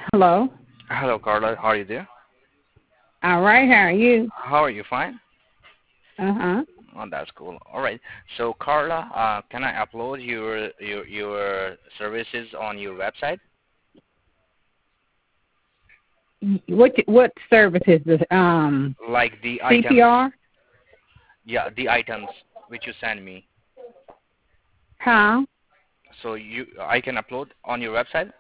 Hello. Hello, Carla. How are you there? All right. How are you? How are you? Fine? Uh-huh. Oh, that's cool. All right. So, Carla, can I upload your services on your website? What service is this? Like the items, CPR? yeah, the items which you send me. Huh? So I can upload on your website?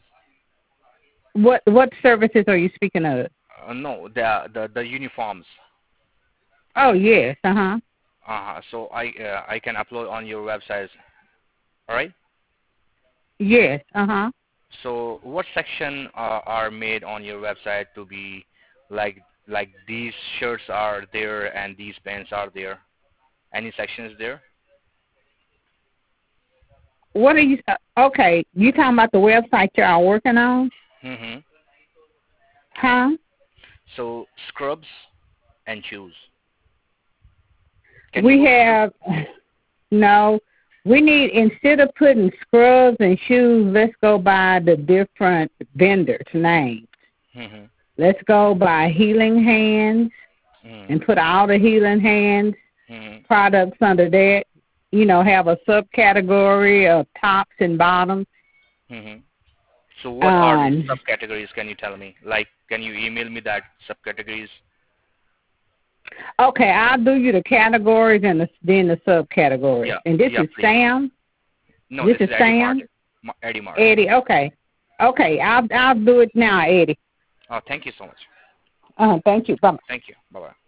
What services are you speaking of? No, the uniforms. Oh yes. Uh-huh. So I can upload on your website. All right. Yes. Uh-huh. So what section are made on your website to be like these shirts are there and these pants are there? Any sections there? What are you okay, you talking about the website y'all working on? Mm-hmm. Huh? So scrubs and shoes. Can you We go through? have no. We need, instead of putting scrubs and shoes, let's go by the different vendors' names. Mm-hmm. Let's go by Healing Hands Mm-hmm. and put all the Healing Hands Mm-hmm. products under that. You know, have a subcategory of tops and bottoms. Mm-hmm. So what are those Um, subcategories? Can you tell me? Like, can you email me that subcategories? okay, I'll do you the categories and then the subcategories. Yeah, And this yeah, is please. Sam. No, This this is is Eddie Sam. Martin. Eddie Martin. Eddie. Okay. Okay, I'll do it now, Eddie. Oh, thank you so much. Thank you. Bye. Thank you. Bye bye.